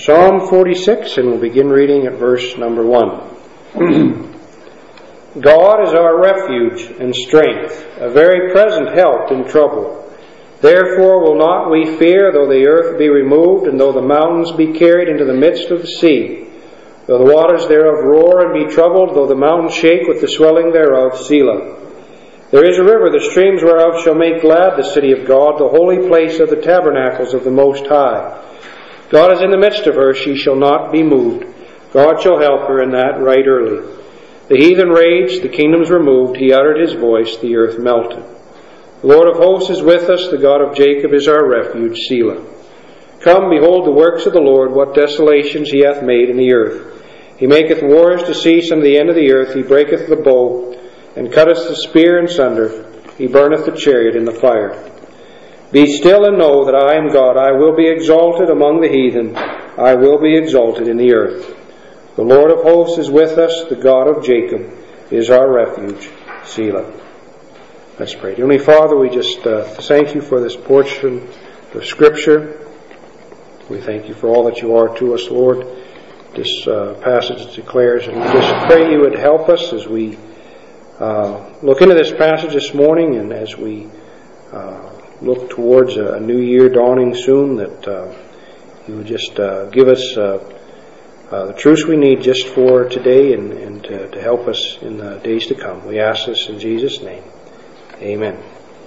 Psalm 46, and we'll begin reading at verse number 1. God is our refuge and strength, a very present help in trouble. Therefore will not we fear, though the earth be removed, and though the mountains be carried into the midst of the sea, though the waters thereof roar and be troubled, though the mountains shake with the swelling thereof. Selah. There is a river, the streams whereof shall make glad the city of God, the holy place of the tabernacles of the Most High. God is in the midst of her, she shall not be moved. God shall help her in that right early. The heathen raged, the kingdoms removed, he uttered his voice, the earth melted. The Lord of hosts is with us, the God of Jacob is our refuge. Selah. Come, behold the works of the Lord, what desolations he hath made in the earth. He maketh wars to cease unto the end of the earth, he breaketh the bow, and cutteth the spear in sunder, he burneth the chariot in the fire. Be still and know that I am God. I will be exalted among the heathen. I will be exalted in the earth. The Lord of hosts is with us. The God of Jacob is our refuge. Selah. Let's pray. Heavenly Father, we just thank you for this portion of Scripture. We thank you for all that you are to us, Lord. This passage declares, and we just pray you would help us as we look into this passage this morning, and as we look towards a new year dawning soon, that you would just give us the truths we need just for today and to help us in the days to come. We ask this in Jesus' name. Amen.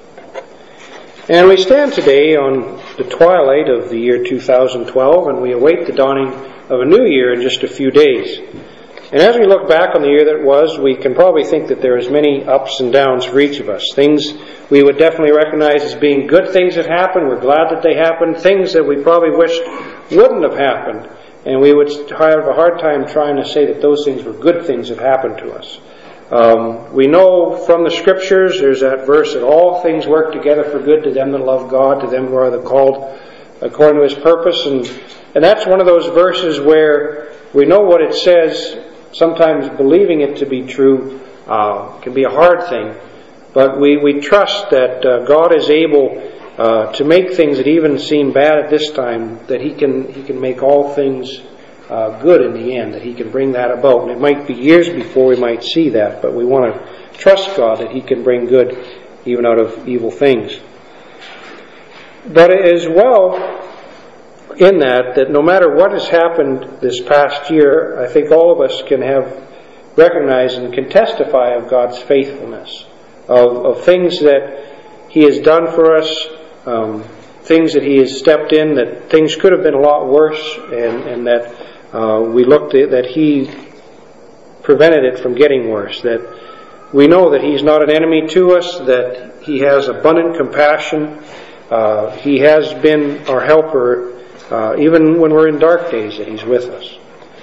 And we stand today on the twilight of the year 2012, and we await the dawning of a new year in just a few days. And as we look back on the year that was, we can probably think that there is many ups and downs for each of us. Things we would definitely recognize as being good things that happened. We're glad that they happened. Things that we probably wished wouldn't have happened. And we would have a hard time trying to say that those things were good things that happened to us. We know from the Scriptures, there's that verse that all things work together for good to them that love God, to them who are the called according to His purpose. And that's one of those verses where we know what it says. Sometimes believing it to be true can be a hard thing, but we trust that God is able to make things that even seem bad at this time, that He can make all things good in the end, that He can bring that about. And it might be years before we might see that, but we want to trust God that He can bring good even out of evil things. But as well, in that no matter what has happened this past year, I think all of us can have recognized and can testify of God's faithfulness, of things that He has done for us, things that He has stepped in, that things could have been a lot worse, and that we looked at that He prevented it from getting worse, that we know that He's not an enemy to us, that He has abundant compassion, He has been our helper, even when we're in dark days, that He's with us.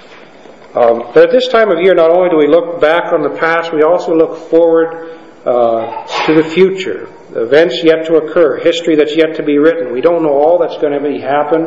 But at this time of year, not only do we look back on the past, we also look forward to the future. Events yet to occur, history that's yet to be written. We don't know all that's going to happen.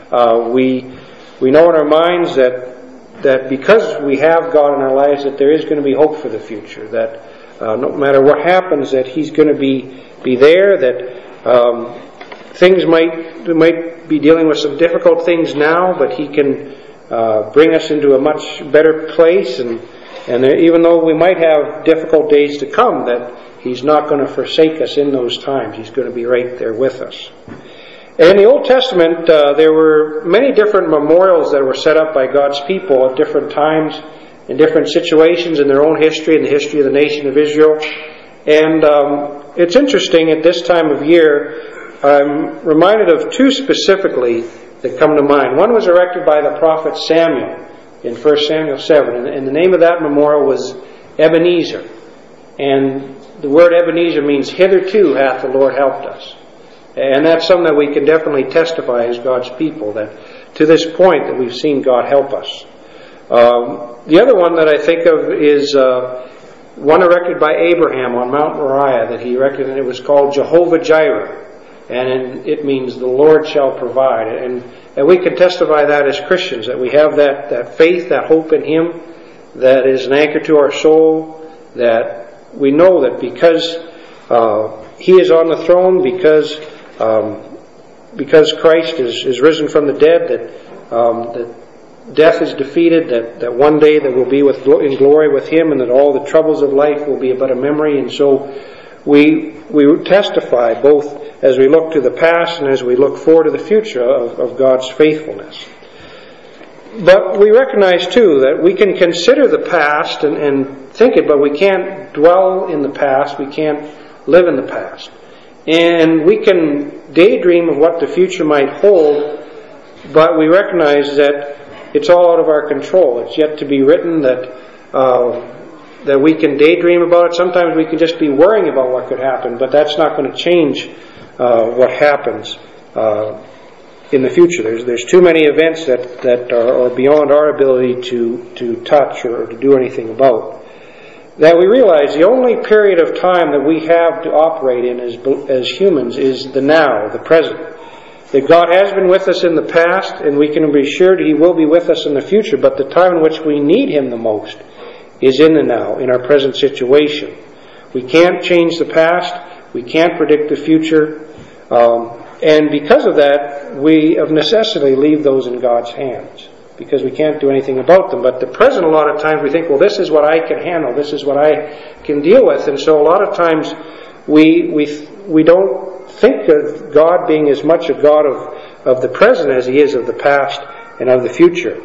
We know in our minds that because we have God in our lives, that there is going to be hope for the future. That no matter what happens, that He's going to be there. That things might be dealing with some difficult things now, but He can bring us into a much better place. And even though we might have difficult days to come, that He's not going to forsake us in those times. He's going to be right there with us. And in the Old Testament, there were many different memorials that were set up by God's people at different times, in different situations in their own history, in the history of the nation of Israel. And it's interesting, at this time of year, I'm reminded of two specifically that come to mind. One was erected by the prophet Samuel in 1 Samuel 7, and the name of that memorial was Ebenezer. And the word Ebenezer means hitherto hath the Lord helped us. And that's something that we can definitely testify as God's people, that to this point that we've seen God help us. The other one that I think of is one erected by Abraham on Mount Moriah that he erected, and it was called Jehovah Jireh. And it means the Lord shall provide. And we can testify that as Christians, that we have that faith, that hope in Him, that is an anchor to our soul, that we know that because He is on the throne, because Christ is risen from the dead, that death is defeated, that one day that we'll be in glory with Him, and that all the troubles of life will be but a memory. And so we testify both as we look to the past and as we look forward to the future of God's faithfulness. But we recognize too that we can consider the past and think it, but we can't dwell in the past. We can't live in the past. And we can daydream of what the future might hold, but we recognize that it's all out of our control. It's yet to be written that we can daydream about it. Sometimes we can just be worrying about what could happen, but that's not going to change what happens in the future. There's too many events that are beyond our ability to touch or to do anything about. That we realize the only period of time that we have to operate in as humans is the now, the present. That God has been with us in the past, and we can be assured He will be with us in the future, but the time in which we need Him the most is in the now, in our present situation. We can't change the past, we can't predict the future, and because of that, we of necessity leave those in God's hands, because we can't do anything about them. But the present, a lot of times we think, well, this is what I can handle, this is what I can deal with, and so a lot of times we don't think of God being as much a God of the present as He is of the past and of the future.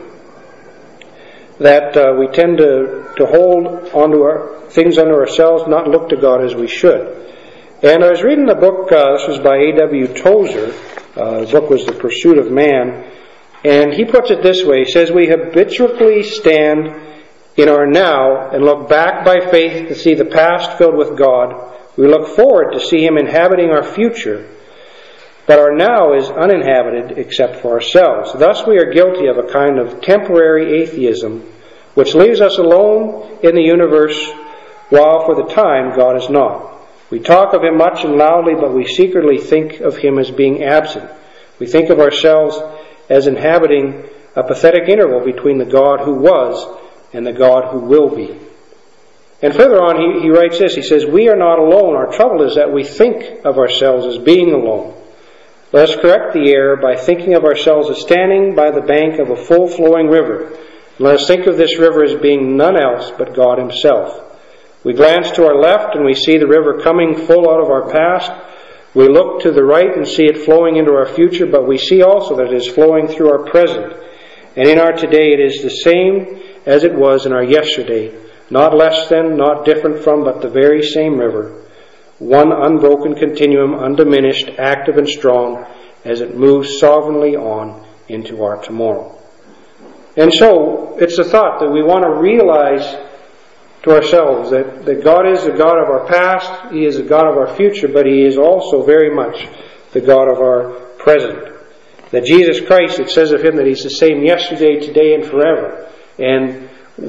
That we tend to hold onto our things under ourselves, not look to God as we should. And I was reading the book, this was by A.W. Tozer, the book was The Pursuit of Man, and he puts it this way, he says, we habitually stand in our now and look back by faith to see the past filled with God. We look forward to see Him inhabiting our future, but our now is uninhabited except for ourselves. Thus we are guilty of a kind of temporary atheism, which leaves us alone in the universe, while for the time God is not. We talk of Him much and loudly, but we secretly think of Him as being absent. We think of ourselves as inhabiting a pathetic interval between the God who was and the God who will be. And further on, he writes this, he says, we are not alone. Our trouble is that we think of ourselves as being alone. Let us correct the error by thinking of ourselves as standing by the bank of a full-flowing river. And let us think of this river as being none else but God Himself. We glance to our left and we see the river coming full out of our past. We look to the right and see it flowing into our future, but we see also that it is flowing through our present. And in our today it is the same as it was in our yesterday, not less than, not different from, but the very same river. One unbroken continuum, undiminished, active and strong, as it moves sovereignly on into our tomorrow. And so, it's a thought that we want to realize to ourselves that God is the God of our past, He is the God of our future, but He is also very much the God of our present. That Jesus Christ, it says of Him that He's the same yesterday, today, and forever. And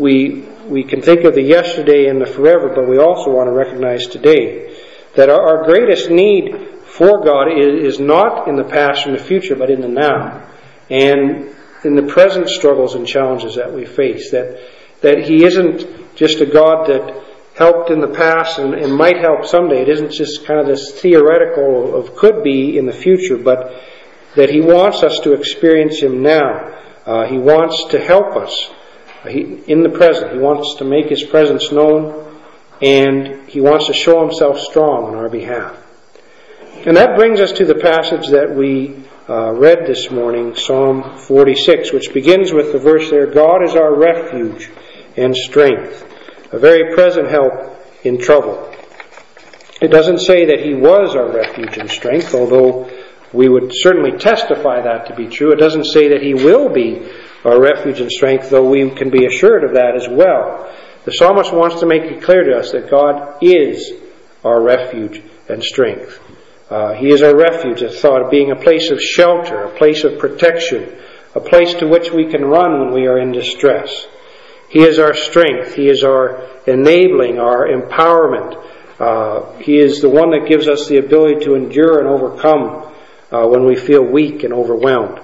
we can think of the yesterday and the forever, but we also want to recognize today that our greatest need for God is not in the past and the future, but in the now. And in the present struggles and challenges that we face. That He isn't just a God that helped in the past and might help someday. It isn't just kind of this theoretical of could be in the future, but that He wants us to experience Him now. He wants to help us in the present. He wants to make His presence known, and He wants to show Himself strong on our behalf. And that brings us to the passage that we read this morning, Psalm 46, which begins with the verse there, God is our refuge and strength, a very present help in trouble. It doesn't say that He was our refuge and strength, although we would certainly testify that to be true. It doesn't say that He will be our refuge and strength, though we can be assured of that as well. The psalmist wants to make it clear to us that God is our refuge and strength. He is our refuge, a thought of being a place of shelter, a place of protection, a place to which we can run when we are in distress. He is our strength. He is our enabling, our empowerment. He is the one that gives us the ability to endure and overcome when we feel weak and overwhelmed.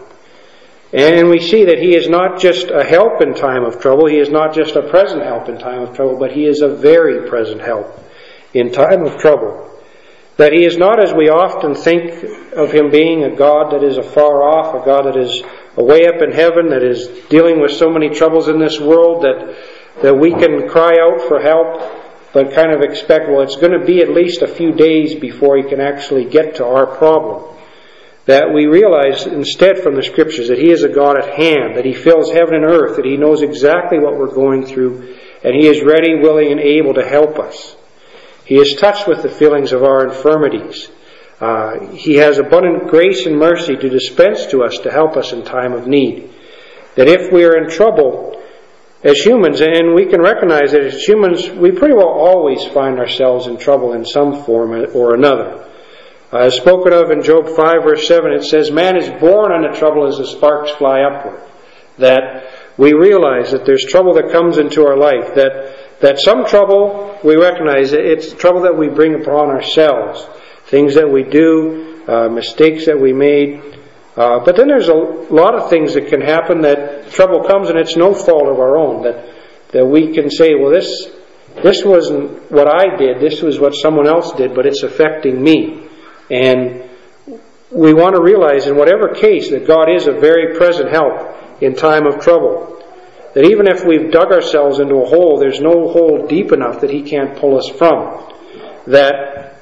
And we see that He is not just a help in time of trouble. He is not just a present help in time of trouble, but He is a very present help in time of trouble. That He is not, as we often think of Him being, a God that is afar off, a God that is way up in heaven that is dealing with so many troubles in this world that we can cry out for help, but kind of expect, well, it's going to be at least a few days before He can actually get to our problem. That we realize instead from the Scriptures that He is a God at hand, that He fills heaven and earth, that He knows exactly what we're going through, and He is ready, willing, and able to help us. He is touched with the feelings of our infirmities. He has abundant grace and mercy to dispense to us to help us in time of need. That if we are in trouble as humans, and we can recognize that as humans, we pretty well always find ourselves in trouble in some form or another. As spoken of in Job 5 verse 7, it says, man is born unto trouble as the sparks fly upward. That we realize that there's trouble that comes into our life. That some trouble, we recognize it's trouble that we bring upon ourselves. Things that we do, mistakes that we made. But then there's a lot of things that can happen that trouble comes and it's no fault of our own. That we can say, well, this wasn't what I did, this was what someone else did, but it's affecting me. And we want to realize in whatever case that God is a very present help in time of trouble. That even if we've dug ourselves into a hole, there's no hole deep enough that He can't pull us from. That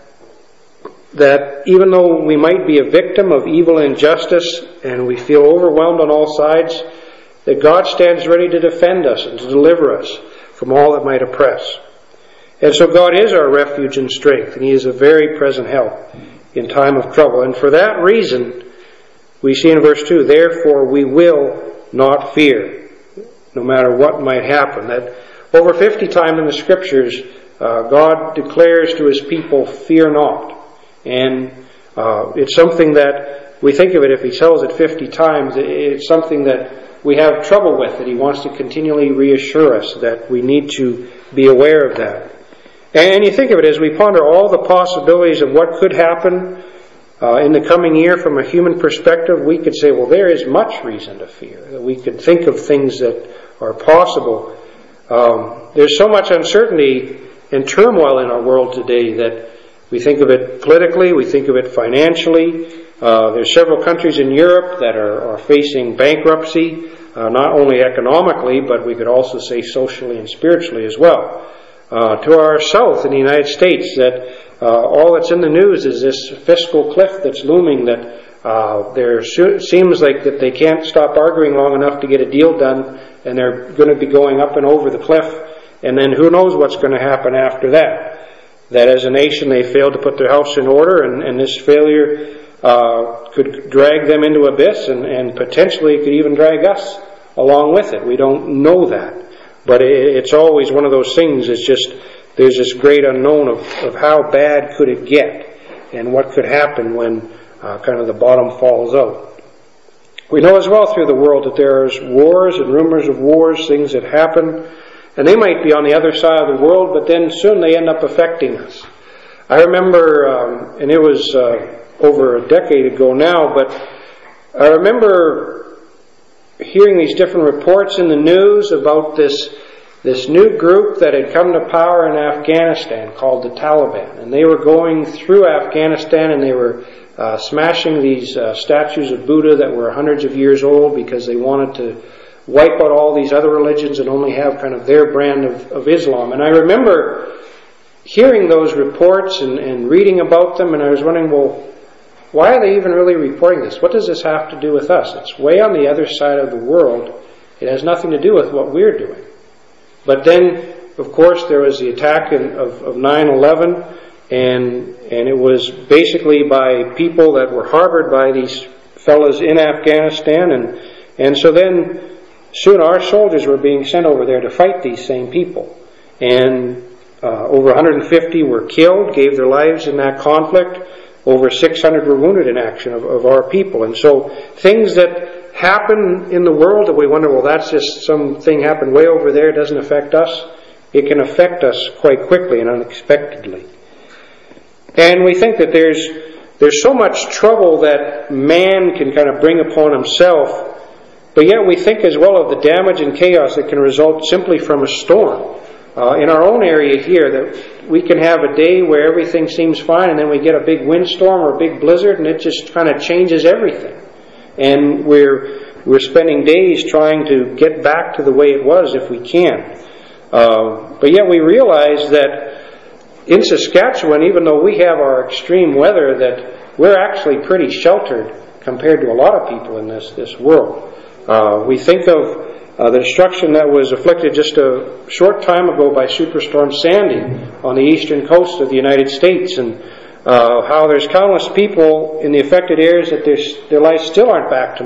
even though we might be a victim of evil and injustice and we feel overwhelmed on all sides, that God stands ready to defend us and to deliver us from all that might oppress. And so God is our refuge and strength, and He is a very present help in time of trouble. And for that reason, we see in verse 2, therefore we will not fear, no matter what might happen. That over 50 times in the Scriptures, God declares to His people, fear not. And it's something that we think of it, if He tells it 50 times, it's something that we have trouble with, that He wants to continually reassure us that we need to be aware of that. And you think of it as we ponder all the possibilities of what could happen in the coming year from a human perspective, we could say, well, there is much reason to fear. We could think of things that are possible. There's so much uncertainty and turmoil in our world today that we think of it politically, we think of it financially. There's several countries in Europe that are facing bankruptcy, not only economically, but we could also say socially and spiritually as well. To our south in the United States, that all that's in the news is this fiscal cliff that's looming, that there seems like that they can't stop arguing long enough to get a deal done, and they're going to be going up and over the cliff, and then who knows what's going to happen after that. That as a nation they failed to put their house in order, and this failure could drag them into abyss, and potentially could even drag us along with it. We don't know that. But it's always one of those things, it's just, there's this great unknown of how bad could it get, and what could happen when kind of the bottom falls out. We know as well through the world that there's wars and rumors of wars, things that happen, and they might be on the other side of the world, but then soon they end up affecting us. I remember, and it was over a decade ago now, but I remember hearing these different reports in the news about this new group that had come to power in Afghanistan called the Taliban. And they were going through Afghanistan and they were smashing these statues of Buddha that were hundreds of years old because they wanted to wipe out all these other religions and only have kind of their brand of Islam. And I remember hearing those reports and reading about them, and I was wondering, well, why are they even really reporting this? What does this have to do with us? It's way on the other side of the world. It has nothing to do with what we're doing. But then, of course, there was the attack of 9/11, and it was basically by people that were harbored by these fellas in Afghanistan, and so then soon our soldiers were being sent over there to fight these same people. And over 150 were killed, gave their lives in that conflict. Over 600 were wounded in action of our people. And so things that happen in the world that we wonder, well, that's just something happened way over there, it doesn't affect us. It can affect us quite quickly and unexpectedly. And we think that there's so much trouble that man can kind of bring upon himself, but yet we think as well of the damage and chaos that can result simply from a storm. In our own area here, that we can have a day where everything seems fine, and then we get a big windstorm or a big blizzard, and it just kind of changes everything. and we're spending days trying to get back to the way it was if we can. But yet we realize that in Saskatchewan, even though we have our extreme weather, that we're actually pretty sheltered compared to a lot of people in this world. We think of the destruction that was afflicted just a short time ago by Superstorm Sandy on the eastern coast of the United States, and how there's countless people in the affected areas that their lives still aren't back to